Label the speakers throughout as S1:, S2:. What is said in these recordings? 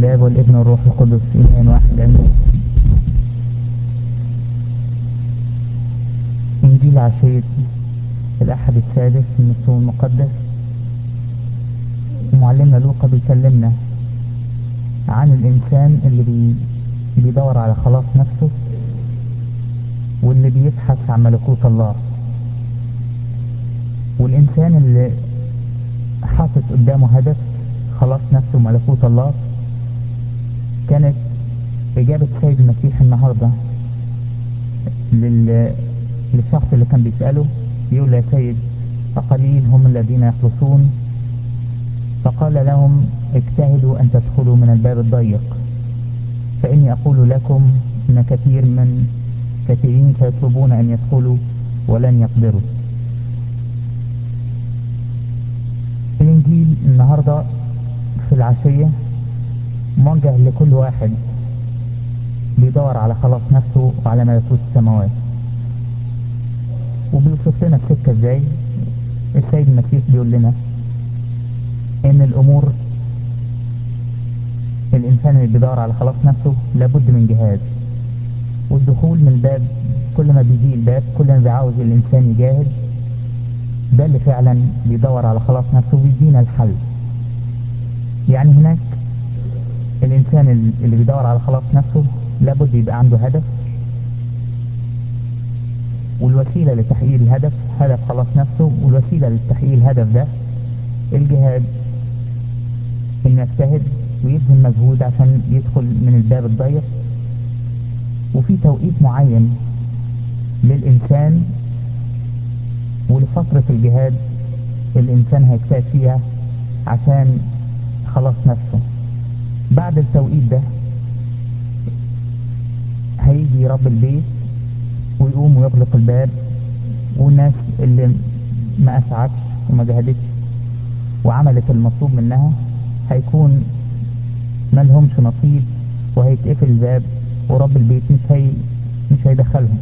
S1: الآب والابن والروح القدس إله واحد آمين. إنجيل عشية الأحد السادس من الصوم المقدس. معلمنا لوقا بيكلمنا عن الإنسان اللي بيدور على خلاص نفسه واللي بيبحث عن ملكوت الله، والإنسان اللي حاطط قدامه هدف خلاص نفسه وملكوت الله. كانت إجابة سيد المسيح النهاردة للشخص اللي كان بيسأله، يقول يا سيد فقليل هم الذين يخلصون؟ فقال لهم اجتهدوا أن تدخلوا من الباب الضيق، فإني أقول لكم إن كثيرين سيطلبون أن يدخلوا ولن يقدروا. الإنجيل النهاردة في العشية موجه لكل واحد بيدور على خلاص نفسه وعلى ملكوت السماوات، وبيوصف لنا السكة ازاي. السيد المسيح بيقول لنا ان الامور الانسان اللي بيدور على خلاص نفسه لابد من جهاد، والدخول من الباب كل ما بيجي الباب كل ما بيعاوز الانسان يجاهد. ده اللي فعلا بيدور على خلاص نفسه وبيدينا الحل. يعني هناك الانسان اللي بيدور على خلاص نفسه لابد يبقى عنده هدف، والوسيلة لتحقيق الهدف هدف خلاص نفسه، والوسيلة لتحقيق الهدف ده الجهاد، انه يجتهد ويبذل مجهود عشان يدخل من الباب الضيق. وفي توقيت معين للإنسان ولفترة الجهاد الإنسان هيجتهد فيها عشان خلاص نفسه. بعد التوقيت ده هيجي رب البيت ويقوم ويغلق الباب، والناس اللي ما أسعتش وما جهدتش وعملت المطلوب منها هيكون ملهمش نصيب، وهيتقفل الباب ورب البيت مش هيدخلهم.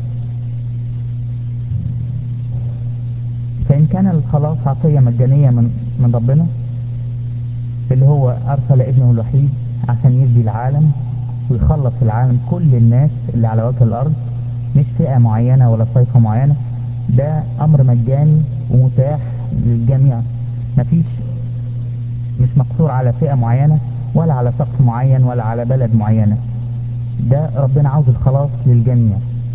S1: فإن كان الخلاص عطية مجانية من ربنا، اللي هو أرسل ابنه الوحيد عشان يفدي العالم ويخلص العالم كل الناس اللي على وجه الأرض، مش فئة معينة ولا طائفة معينة. ده أمر مجاني ومتاح للجميع، مش مقصور على فئة معينة ولا على شخص معين ولا على بلد معينة. ده ربنا عاوز الخلاص للجميع.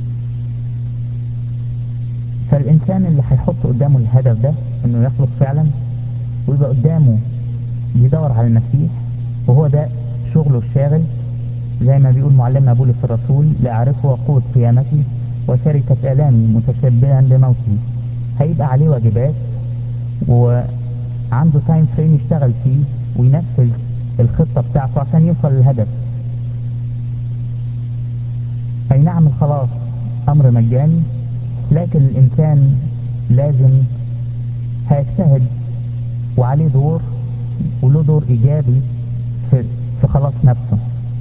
S1: فالإنسان اللي هيحط قدامه الهدف ده إنه يخلص فعلا ويبقى قدامه بيدور على المسيح، وهو ده شغله الشاغل، زي ما بيقول معلمنا بولس الرسول لأعرفه وقوة قيامتي وشركة آلامي متشبها بموتي. هيبقى عليه واجبات وعنده تايم فريم يشتغل فيه وينفذ الخطة بتاعته عشان يوصل للهدف. أي نعم الخلاص أمر مجاني، لكن الإنسان لازم هيجتهد وعليه دور وله دور إيجابي في خلاص نفسه.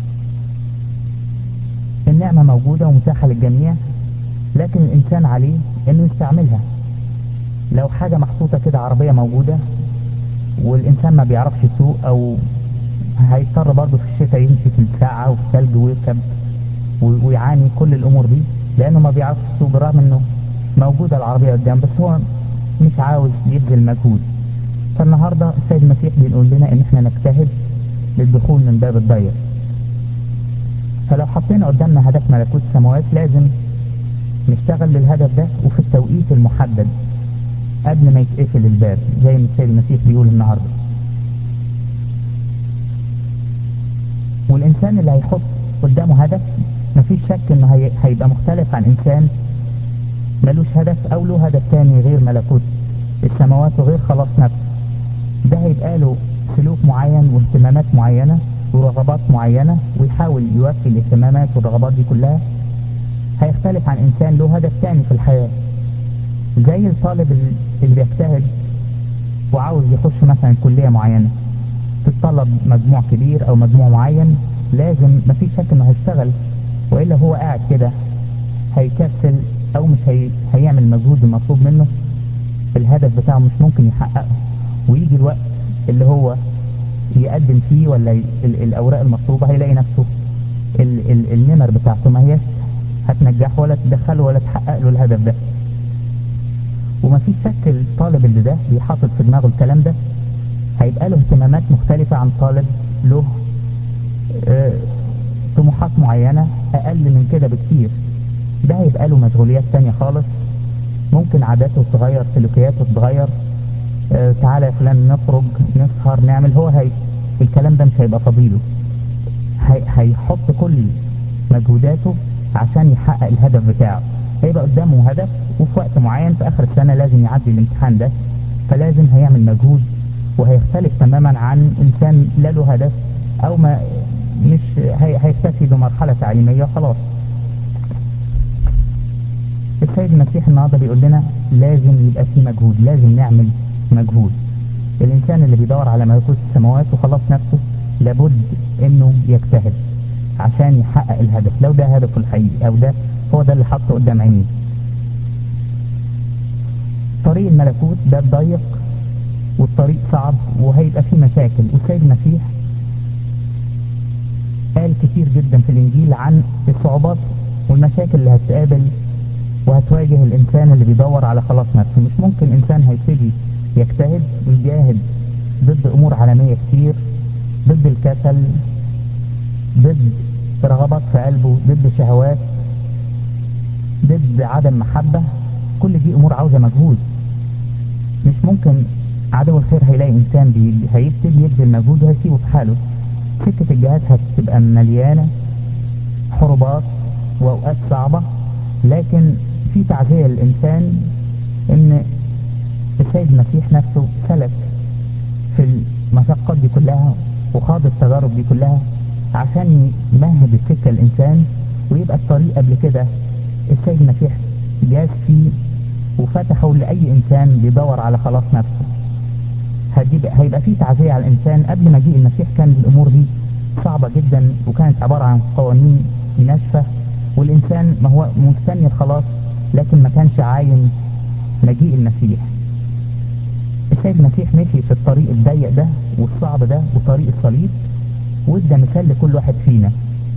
S1: النعمة موجودة ومتاحة للجميع، لكن الإنسان عليه إنه يستعملها. لو حاجة محطوطة كده، عربية موجودة والإنسان ما بيعرفش يسوق، أو هيضطر برضه في الشتاء يمشي في الساعة وفي الثلج ويركب ويعاني كل الأمور دي لأنه ما بيعرفش يسوق، بالرغم إنه موجودة العربية قدام بس هو مش عاوز يبذل مجهود. فالنهاردة السيد المسيح بيقول لنا إن إحنا نجتهد للدخول من باب الضيق. فلو حطينا قدامنا هدف ملكوت السماوات لازم نشتغل للهدف ده وفي التوقيت المحدد قبل ما يتقفل الباب، زي ما السيد المسيح بيقول النهارده. والإنسان اللي هيحط قدامه هدف مفيش شك إنه هيبقى مختلف عن إنسان ملوش هدف أو له هدف تاني غير ملكوت السماوات وغير خلاص نفسه. ده هيبقى له سلوك معين واهتمامات معينة ورغبات معينة، ويحاول يوفي الاهتمامات والرغبات دي كلها. هيختلف عن إنسان له هدف تاني في الحياة، زي الطالب اللي بيجتهد وعاوز يخش مثلا كلية معينة تتطلب مجموع كبير أو مجموع معين. لازم مفيش شك إنه هيشتغل، وإلا هو قاعد كده هيكسل أو مش هيعمل المجهود المطلوب منه. الهدف بتاعه مش ممكن يحققه، ويجي الوقت اللي هو يقدم فيه ولا الأوراق المطلوبة، هيلاقي نفسه النمر بتاعته ما هيش هتنجحه ولا تدخله ولا تحقق له الهدف ده. وما فيش شك الطالب اللي ده بيحاطط في دماغه الكلام ده هيبقى له اهتمامات مختلفة عن طالب له طموحات معينة أقل من كده بكتير. ده هيبقى له مشغوليات تانية خالص، ممكن عاداته تتغير، سلوكياته تتغير. تعالى يا فلان نخرج نسهر نعمل، الكلام ده مش هيبقى فضيله. هيحط كل مجهوداته عشان يحقق الهدف بتاعه. هيبقى قدامه هدف وفي وقت معين في اخر السنة لازم يعدي الامتحان ده، فلازم هيعمل مجهود، وهيختلف تماما عن انسان لا له هدف او ما مش هيكتفي بمرحلة تعليمية وخلاص. السيد المسيح النهارده بيقول لنا لازم يبقى في مجهود، لازم نعمل مجهود. الانسان اللي بيدور على ملكوت السماوات وخلاص نفسه لابد انه يجتهد عشان يحقق الهدف، لو ده هدفه الحقيقي او ده هو ده اللي حطه قدام عينيه. طريق الملكوت ده ضيق والطريق صعب وهيبقى فيه مشاكل، والسيد المسيح قال كتير جدا في الانجيل عن الصعوبات والمشاكل اللي هتقابل وهتواجه الانسان اللي بيدور على خلاص نفسه. مش ممكن انسان هيبتدي يجتهد ويجاهد ضد امور عالمية كتير، ضد الكسل، ضد رغبات في قلبه، ضد شهوات، ضد عدم محبة. كل دي امور عاوزة مجهود. مش ممكن عدو الخير هيلاقي انسان هيبتدي يبذل مجهود وهيسيبه في حاله. سكة الجهاد هتبقى مليانة حروبات واوقات صعبة، لكن في تعزية للانسان ان السيد المسيح نفسه سلك في المشقات دي كلها وخاض التجارب دي كلها عشان يمهد السكة الانسان، ويبقى الطريق قبل كده السيد المسيح جاز فيه وفتحه لأي انسان بيدور على خلاص نفسه. هيبقى فيه تعزية على الانسان. قبل ما جه المسيح كان الامور دي صعبة جدا وكانت عبارة عن قوانين ناشفة، والانسان ما هو مستني الخلاص لكن ما كانش عاين مجيء المسيح. السيد المسيح مشي في الطريق الضيق ده والصعب ده وطريق الصليب، وادى مثال لكل واحد فينا.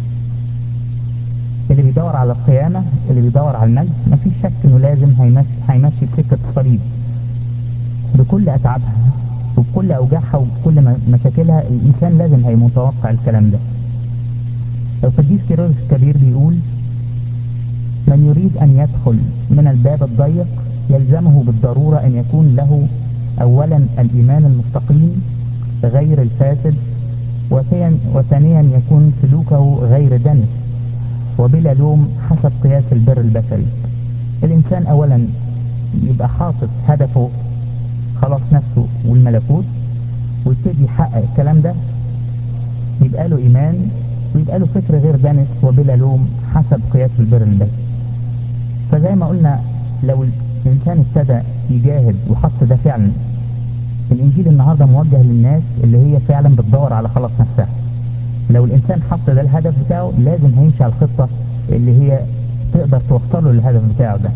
S1: اللي بيدور على القيامة، اللي بيدور على المجد، مفيش شك انه لازم هيمشي بسكة الصليب بكل اتعابها وبكل اوجاعها وبكل مشاكلها. الانسان لازم متوقع الكلام ده. القديس كيرلس الكبير بيقول: من يريد ان يدخل من الباب الضيق يلزمه بالضرورة ان يكون له اولا الايمان المستقيم غير الفاسد، وثانيا يكون سلوكه غير دنس وبلا لوم حسب قياس البر البشري. الانسان اولا يبقى حاطط هدفه خلاص نفسه والملكوت ويبتدي يحقق الكلام ده، يبقى له ايمان ويبقى له فكر غير دنس وبلا لوم حسب قياس البر البشري. فزي ما قلنا لو الانسان ابتدى يجاهد وحط ده فعلا، الانجيل النهاردة موجه للناس اللي هي فعلا بتدور على خلاص نفسها. لو الانسان حط ده الهدف بتاعه لازم هيمشي على الخطة اللي هي تقدر توصله للهدف بتاعه ده.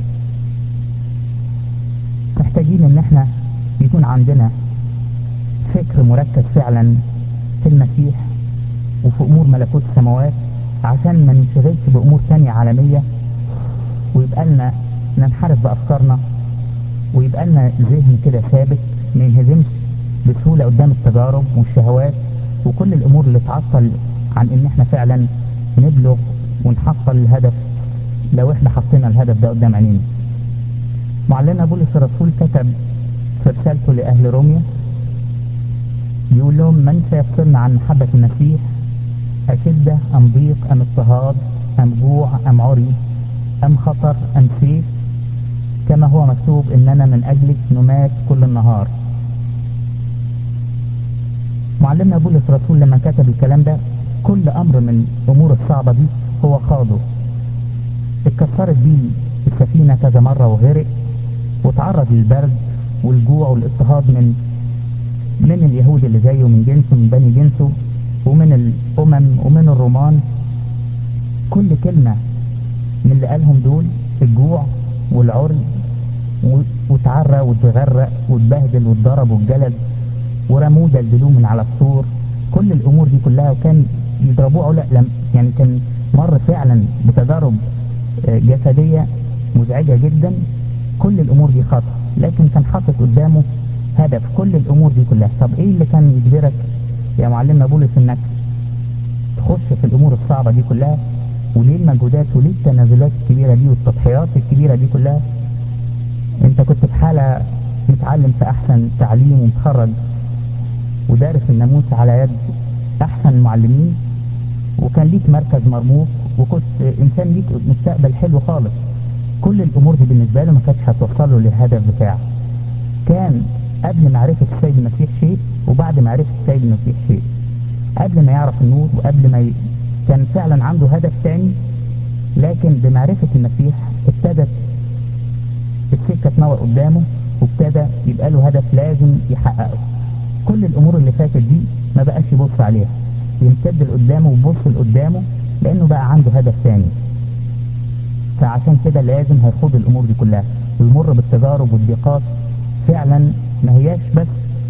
S1: محتاجين ان احنا يكون عندنا فكر مركز فعلا في المسيح وفي امور ملكوت السماوات، عشان ما ننشغلش بامور تانية عالمية ويبقى لنا ننحرف بافكارنا، ويبقى لنا ذهن كده ثابت ما ينهزمش بسهولة قدام التجارب والشهوات وكل الامور اللي تعطل عن ان احنا فعلا نبلغ ونحصل الهدف لو احنا حطينا الهدف ده قدام عينينا. معلمنا بولس الرسول كتب في رسالته لأهل روميا بيقول لهم: من سيفصلنا عن محبة المسيح؟ أشدة أم ضيق أم اضطهاد أم جوع أم عري أم خطر أم سيف؟ كما هو مكتوب: إننا من أجلك نمات كل النهار. معلمنا بولس الرسول لما كتب الكلام ده كل أمر من الأمور الصعبة دي هو خاضه. اتكسرت بيه السفينة كذا مرة وغرق، وتعرض للبرد والجوع والاضطهاد من اليهود اللي زيه ومن جنسه من بني جنسه ومن الأمم ومن الرومان. كل كلمة من اللي قالهم دول الجوع والعري وتعرى وتغرق وتبهدل واتضرب والجلد ورموه دلدلوه من على السور، كل الامور دي كلها، وكان يضربوه علق يعني كان مر فعلا بتجارب جسدية مزعجة جدا. كل الامور دي خطأ، لكن كان حاطط قدامه هدف كل الامور دي كلها. طب ايه اللي كان يجبرك يا معلمنا بولس انك تخش في الامور الصعبة دي كلها؟ وليه المجهودات وليه التنازلات الكبيرة دي والتضحيات الكبيرة دي كلها؟ انت كنت في حالة متعلم في احسن تعليم ومتخرج ودارس الناموس على يد احسن المعلمين، وكان ليك مركز مرموق، وكنت انسان ليك مستقبل حلو خالص. كل الامور دي بالنسبة له ما كانتش هتوصله للهدف بتاعه. كان قبل معرفة السيد المسيح شيء، وبعد معرفة السيد المسيح شيء. قبل ما يعرف النور وقبل ما كان فعلا عنده هدف تاني، لكن بمعرفة المسيح ابتدت السكة تنور قدامه، وابتدى يبقى له هدف لازم يحققه. كل الامور اللي فاتت دي ما بقاش يبص عليها، يمتد لقدامه ويبص لقدامه، لانه بقى عنده هدف تاني. فعشان كده لازم هيخوض الامور دي كلها ويمر بالتجارب والضيقات. فعلا ما هياش بس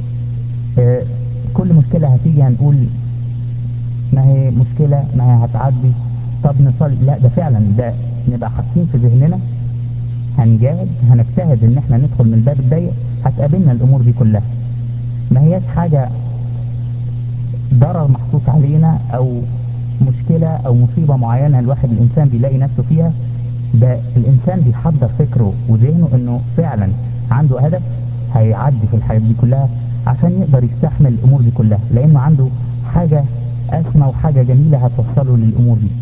S1: كل مشكلة هتيجي هنقول ما هي مشكلة، ما هي هتعدي، طب نصلي. لا، ده فعلا ده نبقى حاطين في ذهننا، هنجاهد هنجتهد ان احنا ندخل من الباب الضيق، هتقابلنا الامور دي كلها. ما هياش حاجة ضرر محطوط علينا او مشكلة او مصيبة معينة الواحد الانسان بيلاقي نفسه فيها. ده الانسان بيحضر فكره وذهنه انه فعلا عنده هدف هيعدي في الحياة دي كلها عشان يقدر يستحمل الامور دي كلها، لانه عنده حاجة اسمى وحاجة جميلة هتوصله للامور دي.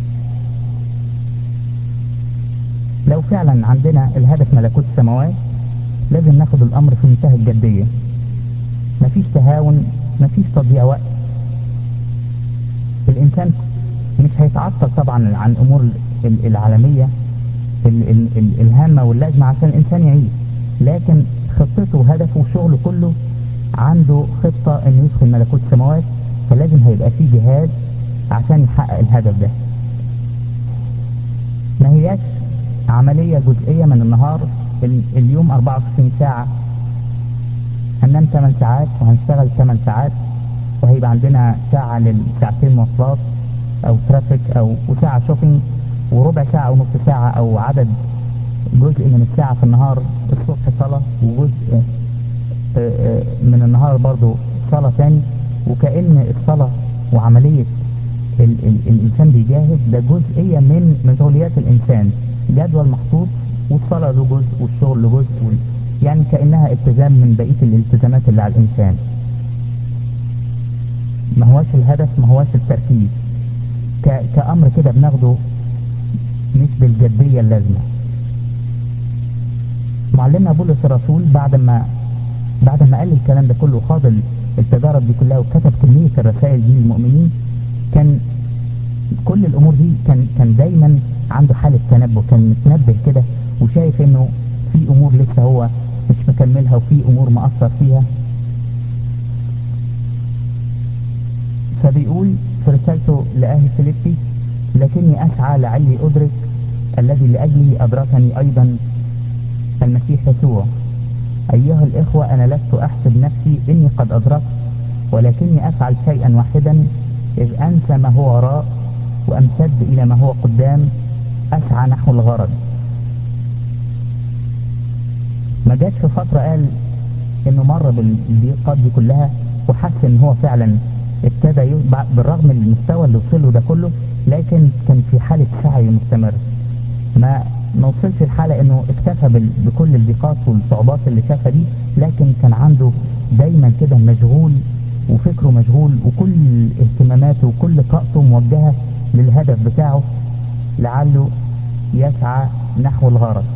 S1: لو فعلا عندنا الهدف ملكوت السماوات، لازم ناخد الامر في منتهى الجدية. مفيش تهاون، مفيش تضييع وقت. الانسان مش هيتعطل طبعا عن الامور العالمية الهامة واللازمة عشان الانسان يعيش، لكن خطته وهدفه وشغله كله عنده خطة انه يدخل ملكوت السماوات، فلازم هيبقى فيه جهاد عشان يحقق الهدف ده. ما هياش عملية جزئية من النهار، اليوم 24 ساعة، هننام 8 ساعات وهنشتغل 8 ساعات، وهيبقى عندنا ساعة للساعتين مواصلات او ترافيك وساعة شوبينج، وربع ساعة ونص ساعة او عدد جزء من الساعة في النهار الصبح صلاة، وجزء من النهار برضو صلاة تاني. وكأن الصلاة وعملية الإنسان بيجاهد ده جزئية من مشغوليات الإنسان، جدول محطوط، والصلاة له جزء والشغل له جزء، يعني كأنها التزام من بقية الالتزامات اللي على الإنسان. ما هواش الهدف، ما هواش التركيز، كأمر كده بناخده مش بالجدية اللازمة. معلمنا بولس الرسول بعد ما قال الكلام ده كله وخاض التجارب دي كلها وكتب كمية الرسائل دي للمؤمنين، كان كل الامور دي كان دايما عنده حالة تنبه، كان متنبه كده وشايف انه في امور لسه هو مش مكملها وفي امور مأثر فيها. فبيقول في رسالته لأهل فيليبي: لكني أسعى لعلي أدرك الذي لأجله أدركني أيضا المسيح يسوع. أيها الإخوة، أنا لست أحسب نفسي إني قد أدركت، ولكني أفعل شيئا واحدا، إذ أنسى ما هو وراء وأمتد إلى ما هو قدام، أسعى نحو الغرض. ما جاش في فترة قال إنه مر بالضيقات دي كلها وحس إن هو فعلا ابتدى بالرغم من المستوى اللي وصله ده كله، لكن كان في حالة سعي مستمر. ما وصلش الحالة انه اكتفى بكل الضيقات والصعوبات اللي شافها دي، لكن كان عنده دايما كده مشغول وفكره مشغول وكل اهتماماته وكل طاقته موجهة للهدف بتاعه، لعله يسعى نحو الغرض.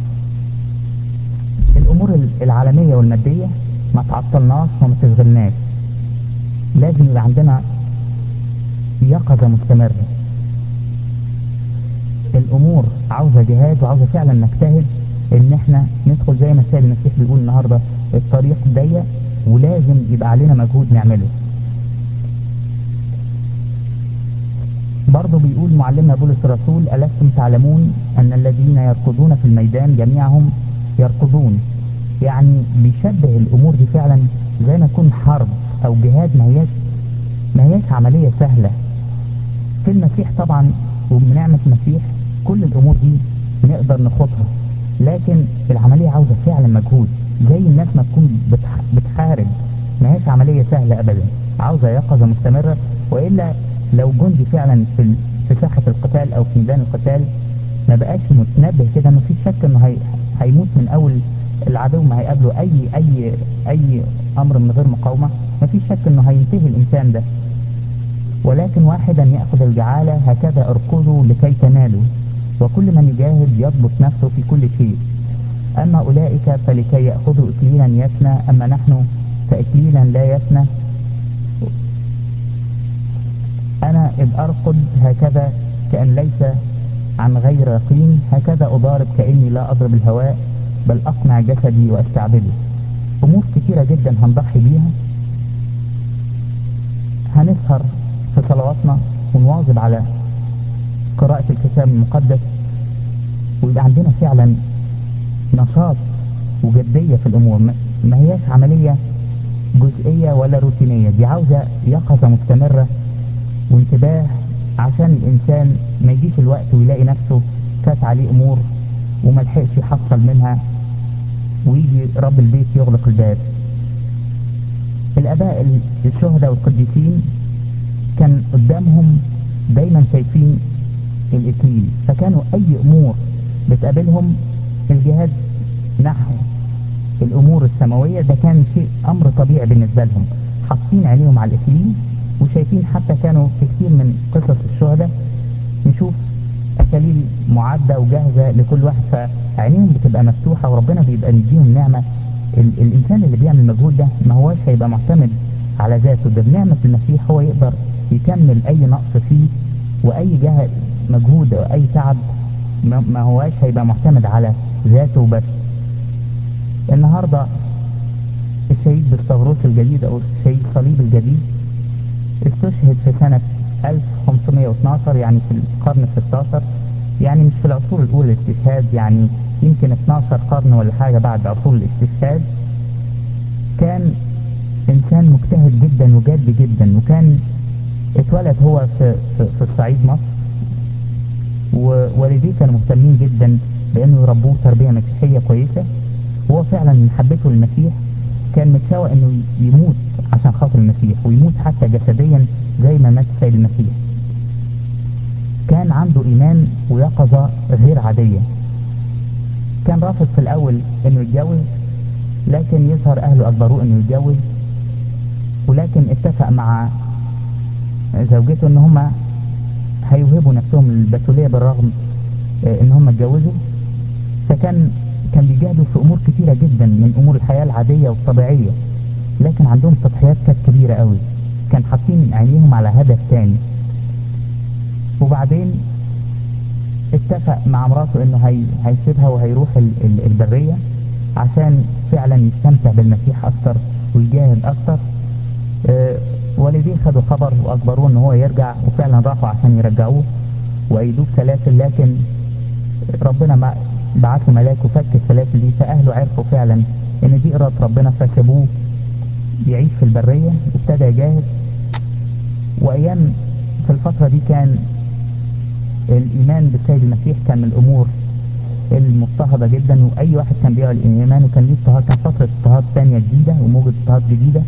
S1: الامور العالمية والمادية ما تعطلناش وما تشغلناش، لازم يبقى عندنا يقظة مستمرة. الامور عاوزة جهاد وعاوزة فعلا نجتهد ان احنا ندخل زي ما السيد المسيح بيقول النهاردة الطريق ضيق، ولازم يبقى علينا مجهود نعمله. برضه بيقول معلمنا بولس الرسول: ألستم تعلمون أن الذين يركضون في الميدان جميعهم يركضون؟ يعني بيشبه الأمور دي فعلا زي ما يكون حرب او جهاد، ما هياش عملية سهلة. في المسيح طبعا وبنعمة المسيح كل الامور دي نقدر نخوضها، لكن العملية عاوزة فعلا مجهود، زي الناس ما تكون بتحارب. ما هيش عملية سهلة ابدا، عاوزة يقظة مستمرة. وإلا لو جندي فعلا في ساحة القتال او في ميدان القتال ما بقاش متنبه كده، ما فيش شك انه هيموت من اول العدو ما هيقابله اي امر من غير مقاومة. ما فيش شك انه هينتهي الانسان ده. ولكن واحدا يأخذ الجعالة هكذا اركضوا لكي تنالوا، وكل من يجاهد يضبط نفسه في كل شيء. أما أولئك فلكي يأخذوا إكليلا يفنى، أما نحن فإكليلا لا يفنى. أنا إذ أرقد هكذا كأن ليس عن غير يقين، هكذا أضارب كأني لا أضرب الهواء، بل أقنع جسدي وأستعبده. أمور كثيرة جدا هنضحي بيها. هنسهر في صلواتنا ونواظب على قراءة الكتاب المقدس، ويبقى عندنا فعلا نشاط وجدية في الأمور. ما هياش عملية جزئية ولا روتينية، دي عاوزة يقظة مستمرة وانتباه، عشان الإنسان ما يجيش الوقت ويلاقي نفسه فات عليه أمور وملحقش يحصل منها، ويجي رب البيت يغلق الباب. الآباء الشهداء والقديسين كان قدامهم دايما شايفين الإكليل، فكانوا أي أمور بتقابلهم الجهاد نحو الأمور السماوية ده كان شيء أمر طبيعي بالنسبة لهم، حاطين عينيهم على الإكليل وشايفين. حتى كانوا في كثير من قصص الشهداء نشوف أكاليل معدة وجاهزة لكل واحد، فعينيهم بتبقى مفتوحة وربنا بيبقى مديهم نعمة. الإنسان اللي بيعمل مجهود ده ما هواش هيبقى معتمد على ذاته، ده بنعمة المسيح هو يقدر يكمل أي نقص فيه، وأي جهد مجهود أو أي تعب ما هواش هيبقى معتمد على ذاته بس. النهاردة الشهيد بالصغروس الجديد أو الشهيد صليب الجديد استشهد في سنة 1512، يعني في القرن الستاشر، يعني مش في العصور الأولى الاستشهاد، يعني يمكن 12 قرن ولا حاجة بعد عصور الاستشهاد. كان إنسان مجتهد جدا وجاد جدا، وكان اتولد هو في الصعيد مصر، ووالديه كانوا مهتمين جدا بأنه يربوه تربية مسيحية كويسة. وهو فعلا من محبته للمسيح كان متشوق انه يموت عشان خاطر المسيح، ويموت حتى جسديا زي ما مات السيد المسيح. كان عنده ايمان ويقظة غير عادية. كان رافض في الاول انه يتجوز، لكن يظهر اهله اجبروه انه يتجوز، ولكن اتفق مع زوجته ان هما هيوهبوا نفسهم للبتولية بالرغم ان هما اتجوزوا. فكان بيجاهدوا في امور كتيرة جدا من امور الحياة العادية والطبيعية، لكن عندهم تضحيات كانت كبيرة قوي، كان حاطين عينيهم على هدف تاني. وبعدين اتفق مع مراته انه هيسيبها وهيروح البرية عشان فعلا يستمتع بالمسيح اكتر ويجاهد اكتر. والديه خدوا خبر واجبروه ان هو يرجع، وفعلا راحوا عشان يرجعوه وايدوه بسلاسل، لكن ربنا ما بعت له ملاك وفك السلاسل دي، فاهله عرفوا فعلا ان دي اراده ربنا، فسابوه يعيش في البرية وابتدى يجاهد. وايام في الفترة دي كان الايمان بالسيد المسيح كان من الامور المضطهدة جدا، واي واحد كان بيعلن ايمانه كان ليه اضطهاد، كان فترة اضطهاد تانية جديدة وموجة اضطهاد جديدة.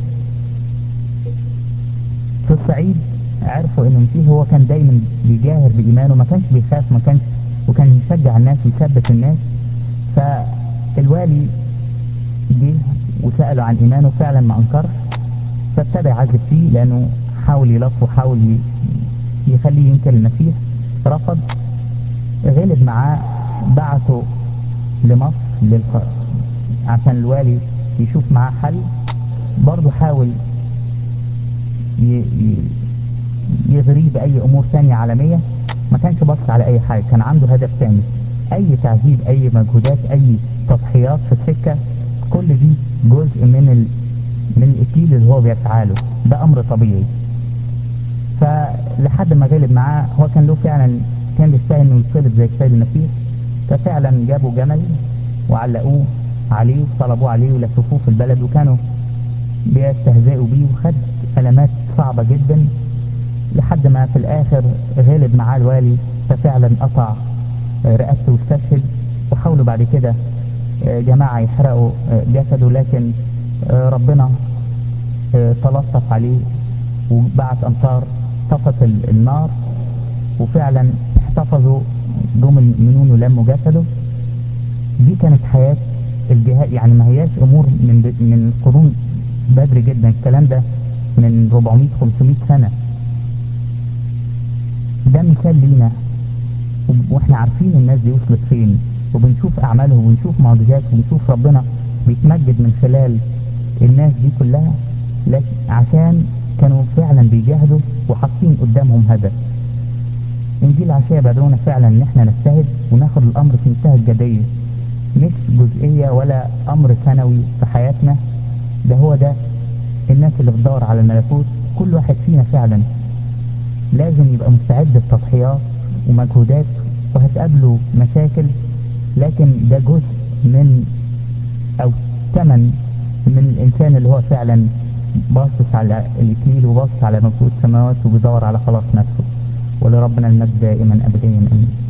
S1: في الصعيد عرفوا ان المسيح هو كان دايما بيجاهر بايمانه، ما كانش بيخاف، وكان يشجع الناس ويثبت الناس. فالوالي جه وسأله عن ايمانه، فعلا ما انكرش، فابتدى يعذب فيه لانه حاول يلف وحاول يخليه ينكر المسيح، رفض. غلب معاه، بعته لمصر عشان الوالي يشوف معاه حل. برضه حاول ي... ي... يغريه بأي أمور تانية عالمية، ما كانش بص على أي حاجة، كان عنده هدف تاني. أي تعذيب، أي مجهودات، أي تضحيات في السكة، كل دي جزء من الإكليل اللي هو بيسعى له، ده أمر طبيعي. فلحد ما غلب معاه، هو كان له فعلا كان بيستاهل انه يتصلب زي السيد المسيح. ففعلا جابوا جمل وعلقوه عليه وصلبوه عليه ولففوه في البلد، وكانوا بيستهزئوا بيه، وخد ألمات صعبة جدا لحد ما في الآخر غلب معاه الوالي، ففعلا قطع رقبته واستشهد. وحاولوا بعد كده جماعة يحرقوا جسده، لكن ربنا تلطف عليه وبعت أمطار طفت النار، وفعلا احتفظوا، جم المؤمنون ولموا جسده. دي كانت حياة الجهاد، يعني ما هياش أمور من قرون بدري جدا، الكلام ده من 400 500 سنة. ده مثال لينا، واحنا عارفين الناس دي وصلت فين، وبنشوف أعمالهم وبنشوف معجزات وبنشوف ربنا بيتمجد من خلال الناس دي كلها، لكن عشان كانوا فعلا بيجاهدوا وحاطين قدامهم هدف. انجيل عشية بيدعونا فعلا ان احنا نجتهد وناخد الامر في منتهى الجدية، مش جزئية ولا امر ثانوي في حياتنا. ده هو ده الناس اللي بتدور على الملكوت. كل واحد فينا فعلا لازم يبقى مستعد لتضحيات ومجهودات، وهتقابله مشاكل، لكن ده جزء من او ثمن من الانسان اللي هو فعلا باصص على الاكليل وباصص على ملكوت السماوات وبيدور على خلاص نفسه. ولربنا المجد دائما ابديا امين.